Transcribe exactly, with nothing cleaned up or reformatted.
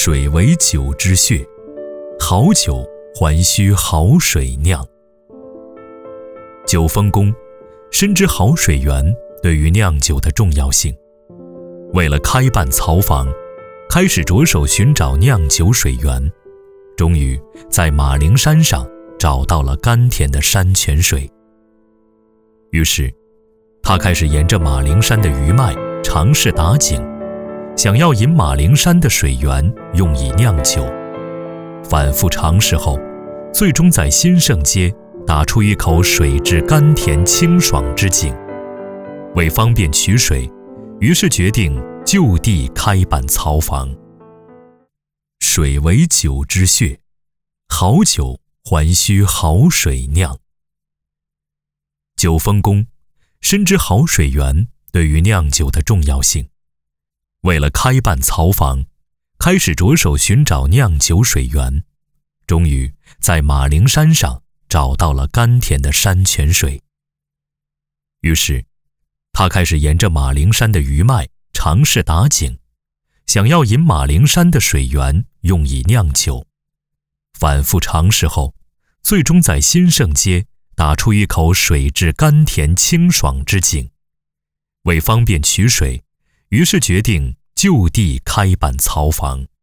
水为酒之血，好酒还需好水酿。九峰宫深知好水源对于酿酒的重要性，为了开办槽房，开始着手寻找酿酒水源，终于在马铃山上找到了甘甜的山泉水。于是他开始沿着马铃山的余脉尝试打井，想要引马铃山的水源用以酿酒。反复尝试后，最终在新盛街打出一口水质甘甜清爽之井。为方便取水，于是决定就地开办槽房。水为酒之血，好酒还需好水酿。九峰宫深知好水源对于酿酒的重要性，为了开办槽房，开始着手寻找酿酒水源，终于在马铃山上找到了甘甜的山泉水。于是他开始沿着马铃山的余脉尝试打井，想要引马铃山的水源用以酿酒。反复尝试后，最终在新盛街打出一口水质甘甜清爽之井。为方便取水，于是决定就地开办槽房。